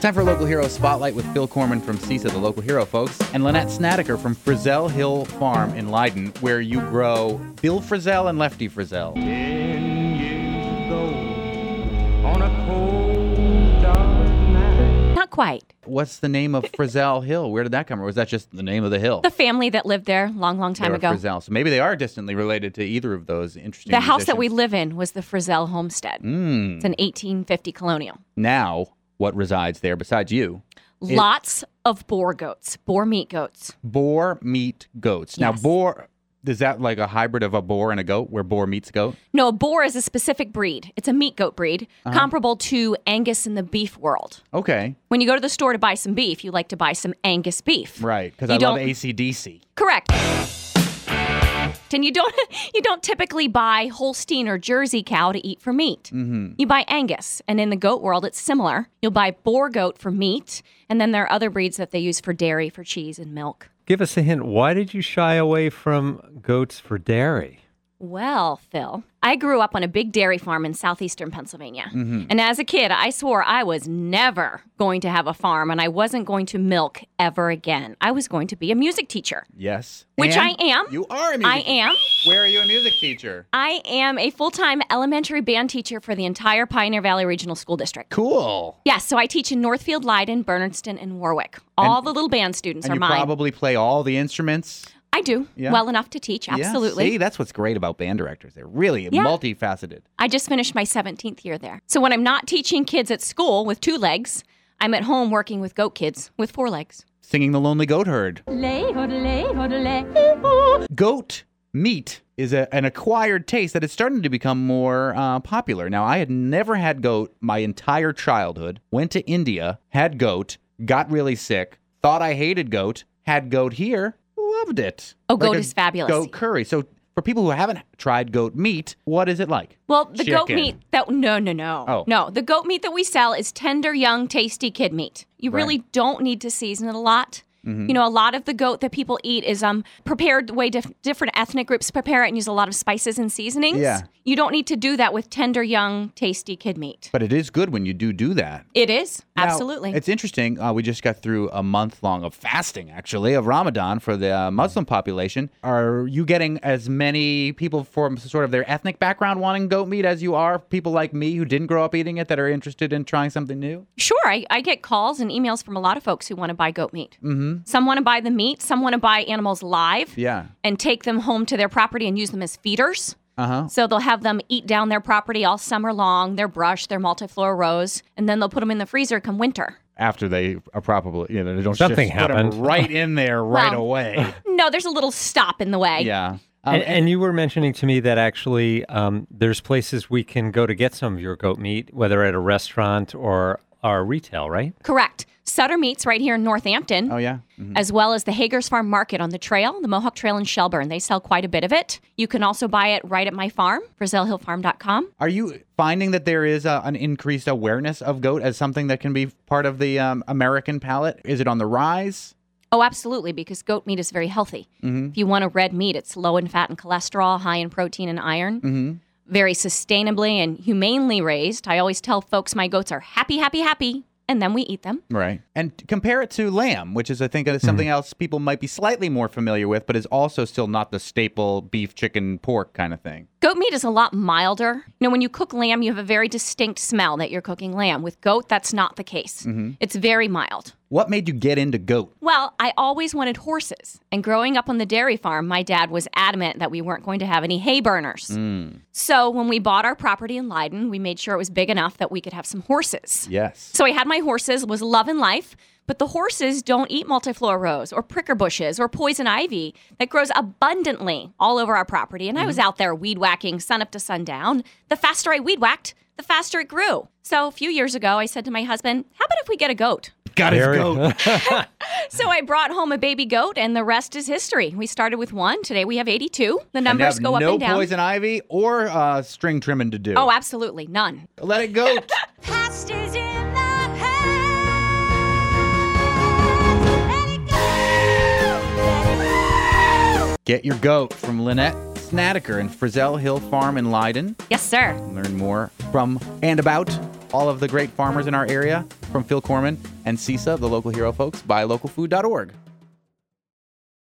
Time for Local Hero Spotlight with Phil Corman from CISA, the local hero, folks, and Lynette Snedeker from Frizzell Hill Farm in Leiden, where you grow Bill Frisell and Lefty Frizzell. 10 years ago, on a cold, dark night. Not quite. What's the name of Frizzell Hill? Where did that come from? Or was that just the name of the hill? The family that lived there long They time were ago. Frizzell. So maybe they are distantly related to either of those interesting The house that we musicians. live in was the Frizzell homestead. It's an 1850 colonial. Now, what resides there besides you? Lots of boar goats, boar meat goats. Boar meat goats. Now, Yes. boar, is that like a hybrid of a boar and a goat, where boar meets goat? No, a boar is a specific breed. It's a meat goat breed, comparable to Angus in the beef world. Okay, When you go to the store to buy some beef, you like to buy some Angus beef. right, because You I love don't- AC/DC. Correct. And you don't typically buy Holstein or Jersey cow to eat for meat. Mm-hmm. You buy Angus, and in the goat world, it's similar. You'll buy boar goat for meat, and then there are other breeds that they use for dairy, for cheese and milk. Give us a hint. Why did you shy away from goats for dairy? Well, Phil, I grew up on a big dairy farm in southeastern Pennsylvania. And as a kid, I swore I was never going to have a farm and I wasn't going to milk ever again. I was going to be a music teacher. Yes. Which And I am. You are a music I am. Where are you a music teacher? I am a full-time elementary band teacher for the entire Pioneer Valley Regional School District. Cool. Yes, so I teach in Northfield, Leiden, Bernardston, and Warwick. All the little band students And are you mine. probably play all the instruments. I do. Yeah. Well enough to teach, absolutely. Yeah. See, that's what's great about band directors. They're really Yeah. multifaceted. I just finished my 17th year there. So when I'm not teaching kids at school with 2 legs, I'm at home working with goat kids with 4 legs. Singing The Lonely Goat Herd. Goat meat is an acquired taste that is starting to become more popular. Now, I had never had goat my entire childhood. Went to India, had goat, got really sick, thought I hated goat, had goat here, loved it. Oh, goat a is fabulous. Goat curry. So for people who haven't tried goat meat, what is it like? Well, the goat Chicken. meat that no. Oh. No, the goat meat that we sell is tender, young, tasty kid meat. You really don't need to season it a lot. Mm-hmm. You know, a lot of the goat that people eat is prepared the way different ethnic groups prepare it and use a lot of spices and seasonings. Yeah. You don't need to do that with tender, young, tasty kid meat. But it is good when you do that. It is. Now, Absolutely. It's interesting. We just got through a month long of fasting, actually, of Ramadan for the Muslim population. Are you getting as many people from sort of their ethnic background wanting goat meat as you are people like me who didn't grow up eating it that are interested in trying something new? Sure. I get calls and emails from a lot of folks who want to buy goat meat. Mm-hmm. Some want to buy the meat. Some want to buy animals live Yeah. and take them home to their property and use them as feeders. Uh-huh. So they'll have them eat down their property all summer long, their brush, their multiflora rows, and then they'll put them in the freezer come winter. After they are probably, they don't Something just put 'em happened. right in there right Well, away. No, there's a little stop in the way. Yeah. And you were mentioning to me that actually there's places we can go to get some of your goat meat, whether at a restaurant or our retail, right? Correct. Sutter Meats right here in Northampton. Oh, yeah? Mhm. As well as the Hager's Farm Market on the trail, the Mohawk Trail in Shelburne. They sell quite a bit of it. You can also buy it right at my farm, FrizzellHillFarm.com. Are you finding that there is an increased awareness of goat as something that can be part of the American palate? Is it on the rise? Oh, absolutely, because goat meat is very healthy. If you want a red meat, it's low in fat and cholesterol, high in protein and iron. Very sustainably and humanely raised. I always tell folks my goats are happy, happy, happy, and then we eat them. Right. And compare it to lamb, which is, I think, something else people might be slightly more familiar with, but is also still not the staple beef, chicken, pork kind of thing. Goat meat is a lot milder. You know, when you cook lamb, you have a very distinct smell that you're cooking lamb. With goat, that's not the case. It's very mild. What made you get into goat? Well, I always wanted horses. And growing up on the dairy farm, my dad was adamant that we weren't going to have any hay burners. So when we bought our property in Leiden, we made sure it was big enough that we could have some horses. Yes. So I had my horses, was loving life, but the horses don't eat multiflora rose or pricker bushes or poison ivy that grows abundantly all over our property. And I was out there weed whacking sun up to sundown. The faster I weed whacked, the faster it grew. So a few years ago, I said to my husband, how about if we get a goat? Got his Very- goat. So I brought home a baby goat, and the rest is history. We started with 1. Today we have 82. The And numbers have go up no and down. poison ivy or string trimming to do. Oh, absolutely. None. Let it go. Past is in the past. Let it go. Get your goat from Lynette Snedeker and Frizzell Hill Farm in Leiden. Yes, sir. Learn more from and about all of the great farmers in our area from Phil Corman and CISA, the local hero folks, buylocalfood.org.